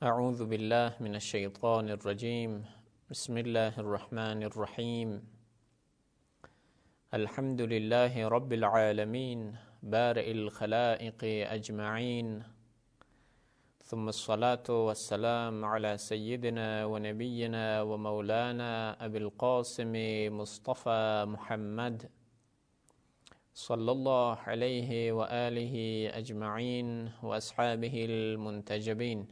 أعوذ بالله من الشيطان الرجيم بسم الله الرحمن الرحيم الحمد لله رب العالمين بارئ الخلائق أجمعين ثم الصلاة والسلام على سيدنا ونبينا ومولانا أبي القاسم مصطفى محمد صلى الله عليه وآله أجمعين وأصحابه المنتجبين.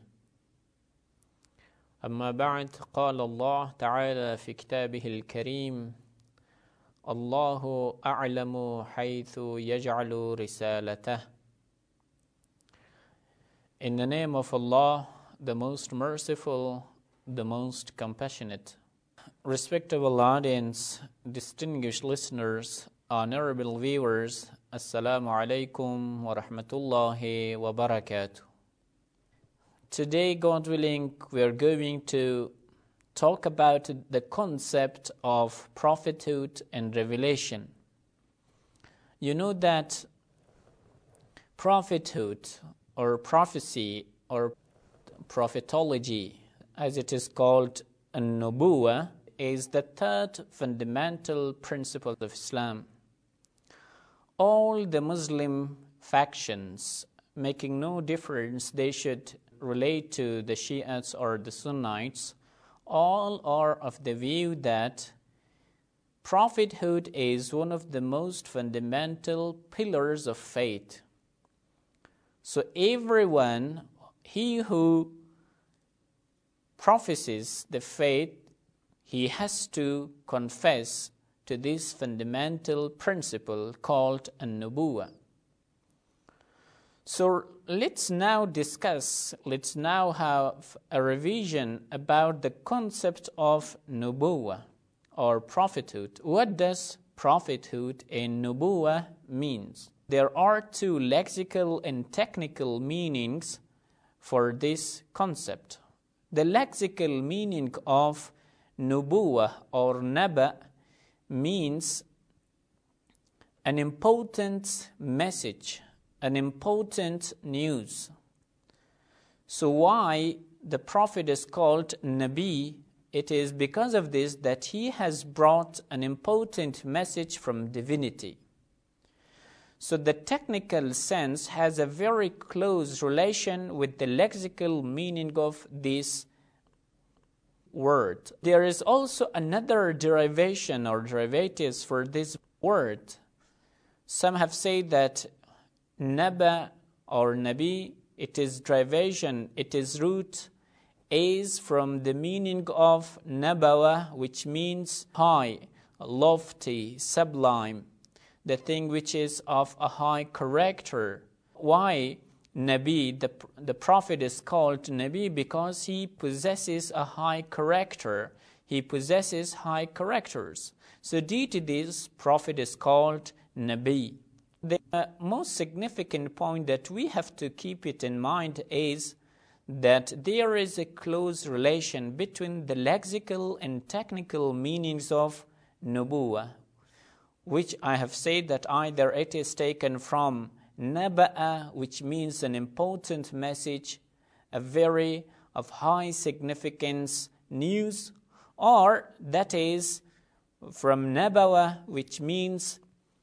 أما بعد، قال الله تعالى في كتابه الكريم: الله أعلم حيث يجعل رسالته. In the name of Allah, the most merciful, the most compassionate. Respectable audience, distinguished listeners, honorable viewers, Assalamu alaikum wa rahmatullahi wa barakatuh. Today, God willing, we are going to talk about the concept of prophethood and revelation. You know that prophethood or prophecy or prophetology, as it is called, an-nubuwah, is the third fundamental principle of Islam. All the Muslim factions, making no difference, they should relate to the Shiites or the Sunnites, all are of the view that prophethood is one of the most fundamental pillars of faith. So everyone, he who professes the faith, he has to confess to this fundamental principle called an-nubuwah. So let's now have a revision about the concept of nubuwah or prophethood. What does prophethood and nubuwah means? There are two lexical and technical meanings for this concept. The lexical meaning of nubuwah or naba means an important message, an important news. So why the Prophet is called Nabi? It is because of this that he has brought an important message from divinity. So the technical sense has a very close relation with the lexical meaning of this word. There is also another derivation or derivatives for this word. Some have said that Naba or Nabi, it is derivation, it is root is from the meaning of Nabawa, which means high, lofty, sublime, the thing which is of a high character. Why Nabi, the Prophet is called Nabi? Because he possesses a high character. He possesses high characters. So due to this, Prophet is called Nabi. The most significant point that we have to keep it in mind is that there is a close relation between the lexical and technical meanings of nubuwah, which I have said that either it is taken from naba'a, which means an important message, a very of high significance news, or that is from nabawa, which means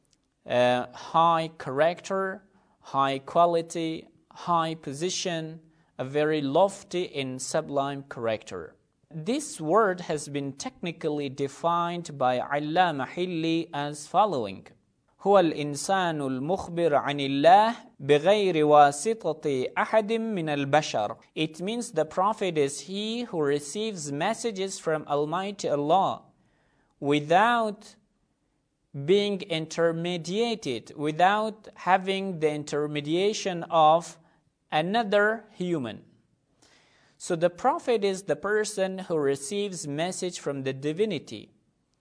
high character, high quality, high position, a very lofty and sublime character. This word has been technically defined by Allama Hilli as following: هو الإنسان المخبر عن الله بغير واسطة أحد من البشر. It means the Prophet is he who receives messages from Almighty Allah without being intermediated, without having the intermediation of another human. So the Prophet is the person who receives message from the divinity.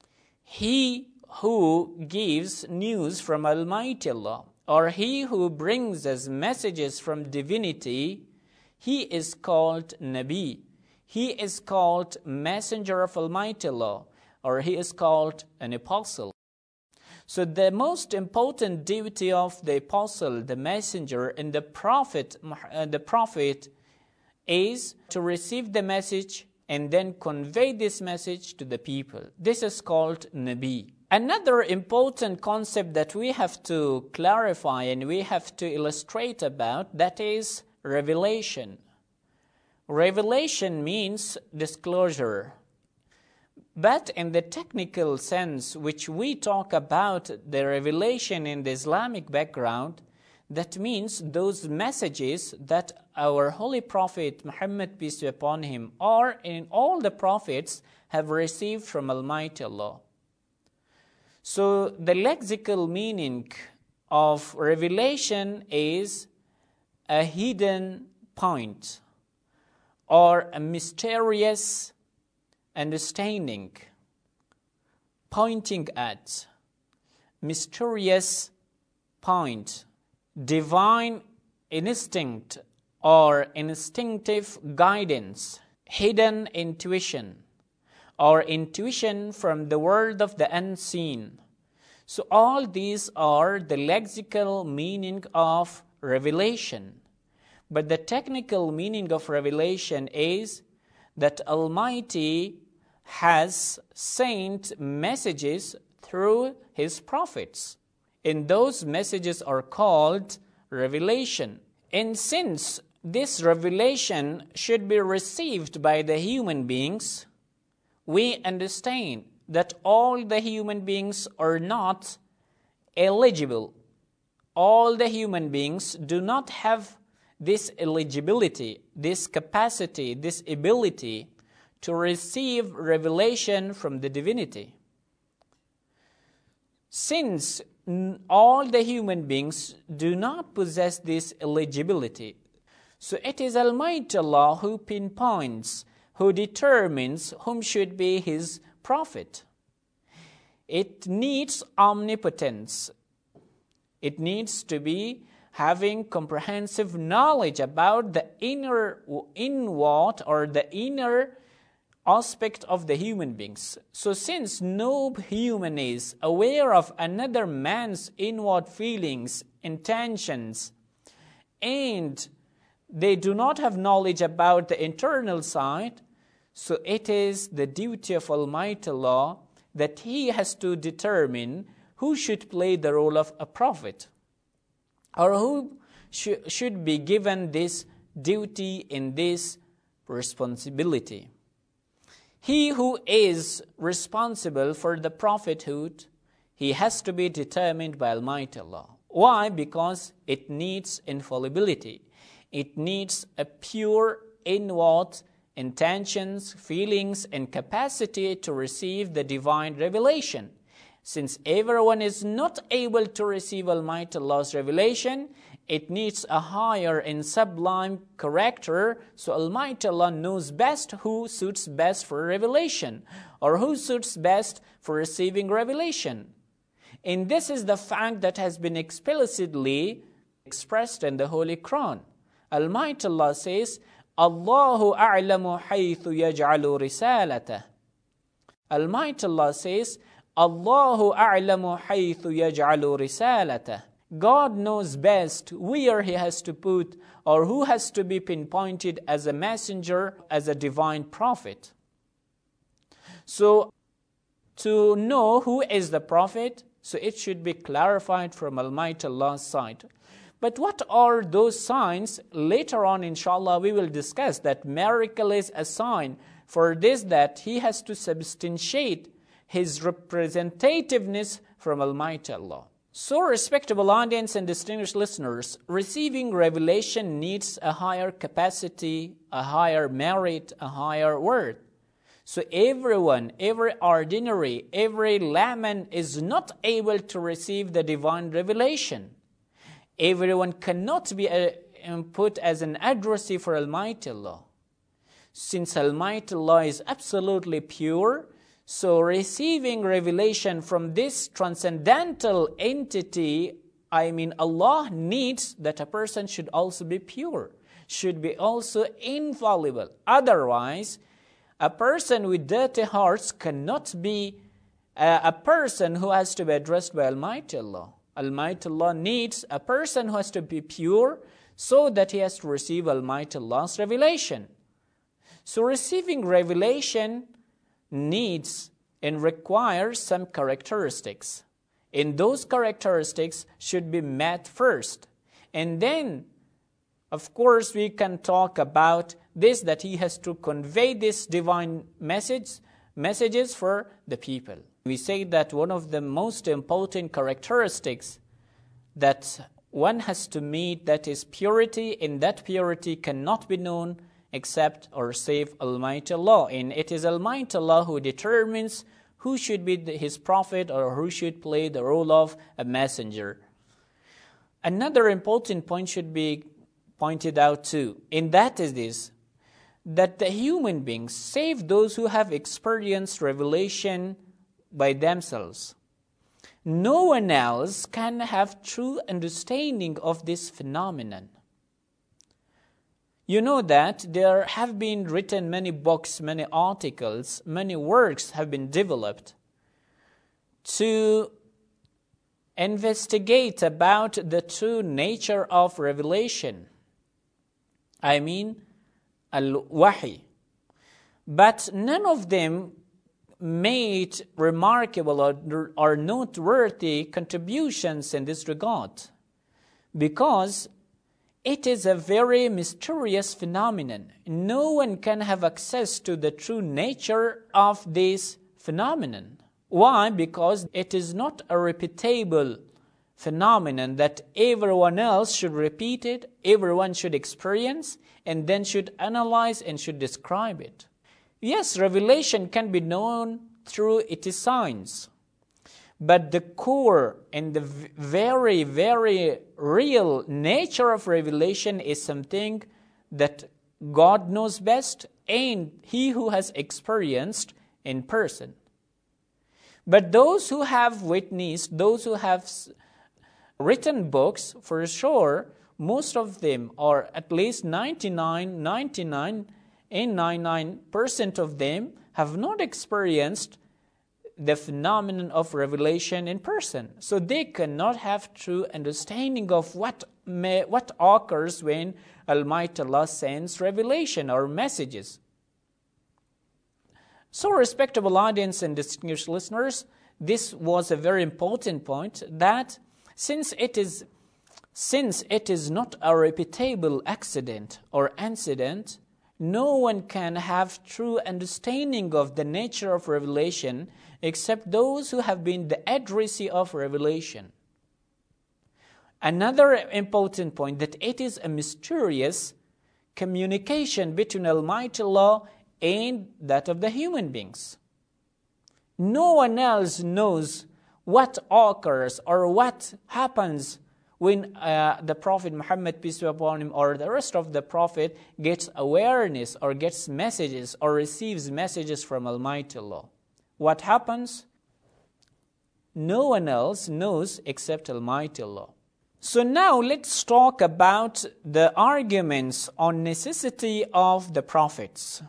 He who gives news from Almighty Allah, or he who brings us messages from divinity, he is called Nabi. He is called messenger of Almighty Allah, or he is called an apostle. So the most important duty of the apostle, the messenger, and the prophet is to receive the message and then convey this message to the people. This is called Nabi. Another important concept that we have to clarify and we have to illustrate about, that is revelation. Revelation means disclosure. But in the technical sense, which we talk about the revelation in the Islamic background, that means those messages that our Holy Prophet Muhammad, peace be upon him, or in all the prophets have received from Almighty Allah. So the lexical meaning of revelation is a hidden point or a mysterious understanding, pointing at, mysterious point, divine instinct or instinctive guidance, hidden intuition, or intuition from the world of the unseen. So all these are the lexical meaning of revelation. But the technical meaning of revelation is that Almighty has sent messages through His prophets. And those messages are called revelation. And since this revelation should be received by the human beings, we understand that all the human beings are not eligible. All the human beings do not have this eligibility, this capacity, this ability to receive revelation from the divinity. Since all the human beings do not possess this eligibility, so it is Almighty Allah who pinpoints, who determines whom should be His prophet. It needs omnipotence. It needs to be having comprehensive knowledge about the inward or the inner aspect of the human beings. So since no human is aware of another man's inward feelings, intentions, and they do not have knowledge about the internal side, so it is the duty of Almighty Allah that He has to determine who should play the role of a prophet, or who should be given this duty and this responsibility. He who is responsible for the prophethood, he has to be determined by Almighty Allah. Why? Because it needs infallibility. It needs a pure inward intentions, feelings, and capacity to receive the divine revelation. Since everyone is not able to receive Almighty Allah's revelation, it needs a higher and sublime character. So Almighty Allah knows best who suits best for revelation, or who suits best for receiving revelation. And this is the fact that has been explicitly expressed in the Holy Quran. Almighty Allah says, Allahu a'lamu haythu yaj'alu risalatahu. Almighty Allah says, Allahu a'lamu haythu yaj'alu risalatahu. God knows best where He has to put, or who has to be pinpointed as a messenger, as a divine prophet. So, to know who is the prophet, so it should be clarified from Almighty Allah's side. But what are those signs? Later on, inshallah, we will discuss that miracle is a sign for this, that He has to substantiate His representativeness from Almighty Allah. So, respectable audience and distinguished listeners, receiving revelation needs a higher capacity, a higher merit, a higher worth. So everyone, every ordinary, every layman is not able to receive the divine revelation. Everyone cannot be put as an addressee for Almighty Allah. Since Almighty Allah is absolutely pure, so receiving revelation from this transcendental entity, Allah needs that a person should also be pure, should be also infallible. Otherwise, a person with dirty hearts cannot be a person who has to be addressed by Almighty Allah. Almighty Allah needs a person who has to be pure, so that he has to receive Almighty Allah's revelation. So receiving revelation needs and requires some characteristics. And those characteristics should be met first. And then, of course, we can talk about this, that he has to convey this divine messages for the people. We say that one of the most important characteristics that one has to meet, that is purity, and that purity cannot be known except or save Almighty Allah. And it is Almighty Allah who determines who should be his prophet or who should play the role of a messenger. Another important point should be pointed out too, and that is this, that the human beings, save those who have experienced revelation by themselves, no one else can have true understanding of this phenomenon. You know that there have been written many books, many articles, many works have been developed to investigate about the true nature of revelation. I mean, al-wahi. But none of them made remarkable or noteworthy contributions in this regard, because it is a very mysterious phenomenon. No one can have access to the true nature of this phenomenon. Why? Because it is not a repeatable phenomenon that everyone else should repeat it, everyone should experience, and then should analyze and should describe it. Yes, revelation can be known through its signs, but the core and the very, very real nature of revelation is something that God knows best and He who has experienced in person. But those who have witnessed, those who have written books, for sure, most of them, or at least 99% of them, have not experienced the phenomenon of revelation in person. So they cannot have true understanding of what occurs when Almighty Allah sends revelation or messages. So, respectable audience and distinguished listeners, this was a very important point, that since it is not a repeatable accident or incident, no one can have true understanding of the nature of revelation except those who have been the addressee of revelation. Another important point, that it is a mysterious communication between Almighty Allah and that of the human beings. No one else knows what occurs or what happens when the Prophet Muhammad, peace be upon him, or the rest of the Prophet gets awareness or gets messages or receives messages from Almighty Allah. What happens? No one else knows except Almighty Allah. So now let's talk about the arguments on necessity of the prophets.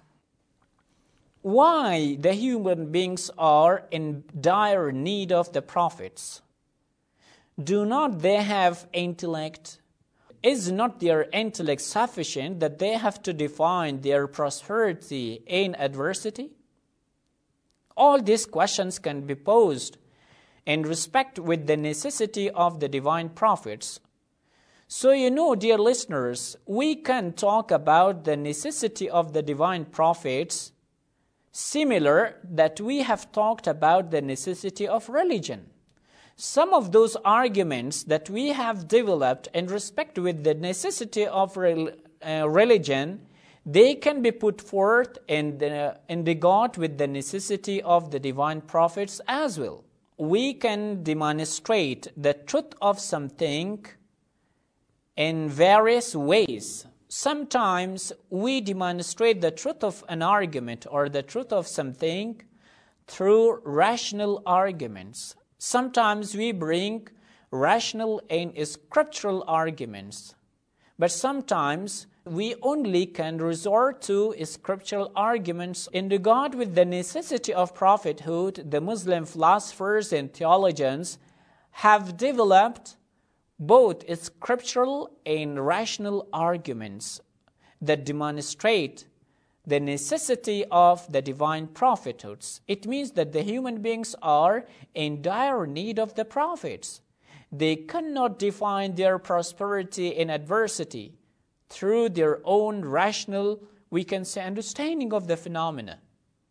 Why the human beings are in dire need of the prophets? Do not they have intellect? Is not their intellect sufficient that they have to define their prosperity in adversity? All these questions can be posed in respect with the necessity of the divine prophets. So dear listeners, we can talk about the necessity of the divine prophets similar that we have talked about the necessity of religion. Some of those arguments that we have developed in respect with the necessity of religion, they can be put forth in regard with the necessity of the divine prophets as well. We can demonstrate the truth of something in various ways. Sometimes we demonstrate the truth of an argument or the truth of something through rational arguments. Sometimes we bring rational and scriptural arguments. But sometimes we only can resort to scriptural arguments in regard with the necessity of prophethood. The Muslim philosophers and theologians have developed both scriptural and rational arguments that demonstrate the necessity of the divine prophethoods. It means that the human beings are in dire need of the prophets. They cannot define their prosperity in adversity through their own rational, we can say, understanding of the phenomena.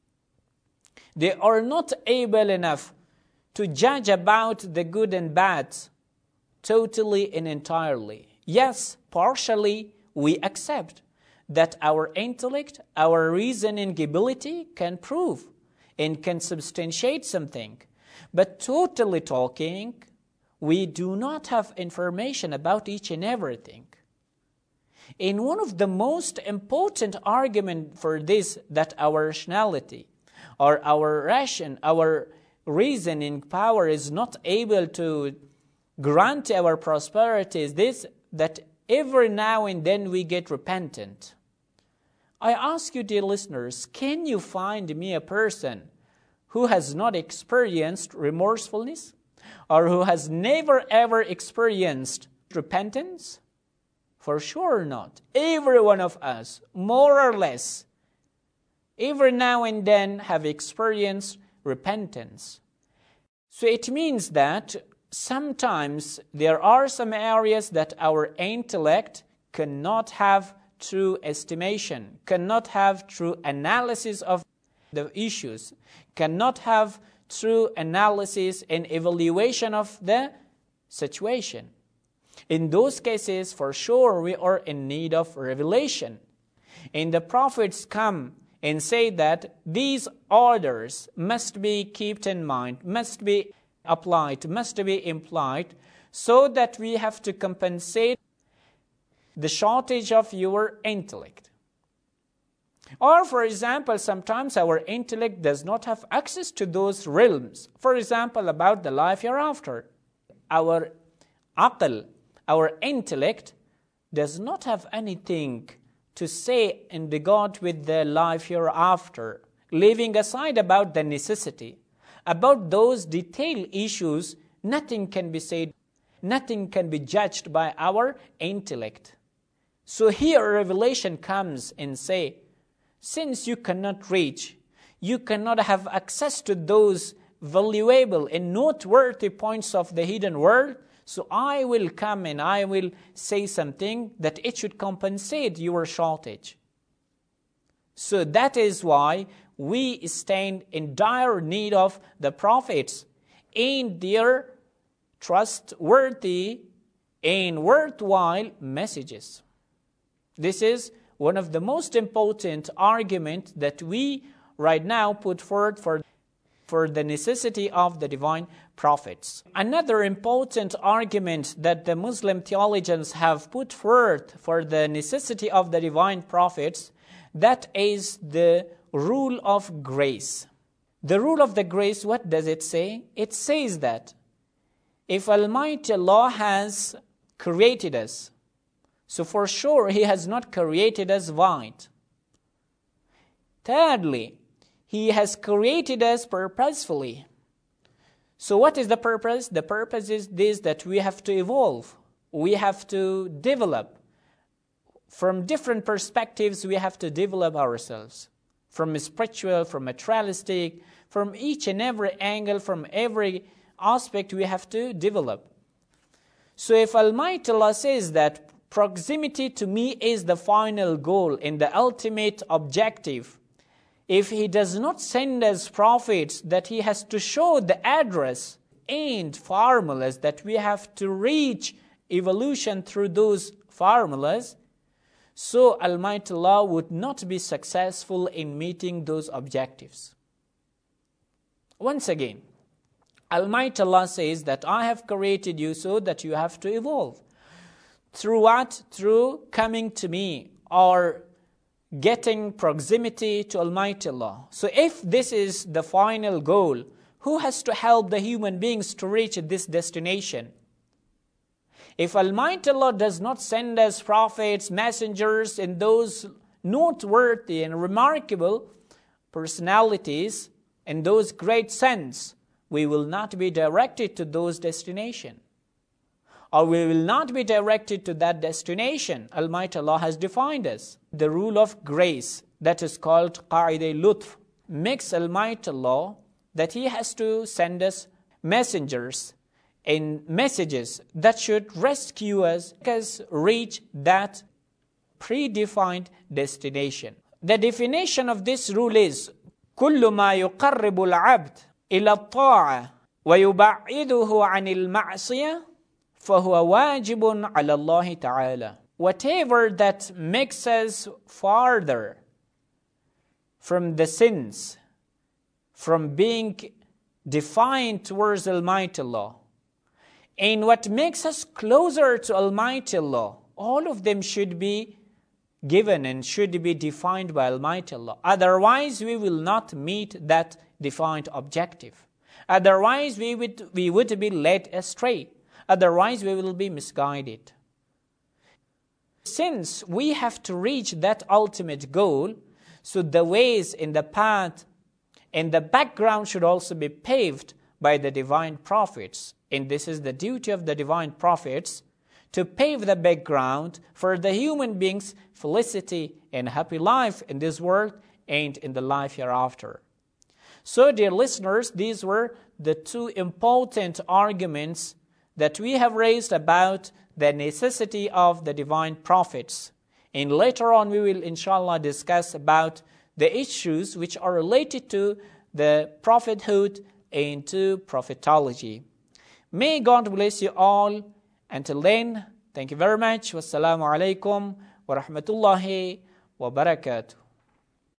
They are not able enough to judge about the good and bad totally and entirely. Yes, partially we accept that our intellect, our reasoning ability can prove and can substantiate something. But totally talking, we do not have information about each and everything. And one of the most important arguments for this, that our rationality or our reasoning power is not able to grant our prosperity, is this, that every now and then we get repentant. I ask you, dear listeners, can you find me a person who has not experienced remorsefulness or who has never ever experienced repentance? For sure not. Every one of us, more or less, every now and then have experienced repentance. So it means that sometimes there are some areas that our intellect cannot have true estimation, cannot have true analysis of the issues, cannot have true analysis and evaluation of the situation. In those cases, for sure, we are in need of revelation. And the prophets come and say that these orders must be kept in mind, must be applied, must be implied, so that we have to compensate the shortage of your intellect. Or, for example, sometimes our intellect does not have access to those realms. For example, about the life hereafter. Our aql, our intellect, does not have anything to say in regard with the life hereafter, leaving aside about the necessity. About those detailed issues, nothing can be said, nothing can be judged by our intellect. So here revelation comes and say, since you cannot reach, you cannot have access to those valuable and noteworthy points of the hidden world, so I will come and I will say something that it should compensate your shortage. So that is why we stand in dire need of the prophets and their trustworthy and worthwhile messages. This is one of the most important arguments that we right now put forward for the necessity of the divine prophets. Another important argument that the Muslim theologians have put forth for the necessity of the divine prophets, that is the rule of grace. The rule of the grace, what does it say? It says that if Almighty Allah has created us, so for sure He has not created us void. Thirdly, He has created us purposefully. So what is the purpose? The purpose is this, that we have to evolve. We have to develop. From different perspectives, we have to develop ourselves. From spiritual, from materialistic, from each and every angle, from every aspect, we have to develop. So if Almighty Allah says that proximity to me is the final goal and the ultimate objective, if He does not send us prophets, that He has to show the address and formulas that we have to reach evolution through those formulas, so Almighty Allah would not be successful in meeting those objectives. Once again, Almighty Allah says that I have created you so that you have to evolve. Through what? Through coming to me or getting proximity to Almighty Allah. So if this is the final goal, who has to help the human beings to reach this destination? If Almighty Allah does not send us prophets, messengers, and those noteworthy and remarkable personalities and those great saints, we will not be directed to those destinations. or we will not be directed to that destination. Almighty Allah has defined us. The rule of grace, that is called Qa'idah Lutf, makes Almighty Allah that He has to send us messengers and messages that should rescue us, reach that predefined destination. The definition of this rule is كل ما يقرب العبد إلى الطاعة ويبعده عن المعصية فهو واجب على الله تعالى. Whatever that makes us farther from the sins, from being defiant towards Almighty Allah, and what makes us closer to Almighty Allah, all of them should be given and should be defined by Almighty Allah. Otherwise, we will not meet that defined objective. Otherwise, we would be led astray. Otherwise, we will be misguided. Since we have to reach that ultimate goal, so the ways in the path and the background should also be paved by the divine prophets. And this is the duty of the divine prophets, to pave the background for the human beings' felicity and happy life in this world and in the life hereafter. So, dear listeners, these were the two important arguments that we have raised about the necessity of the divine prophets. And later on we will inshallah discuss about the issues which are related to the prophethood and to prophetology. May God bless you all. Until then, thank you very much. Wassalamu alaikum wa rahmatullahi wa barakatuh.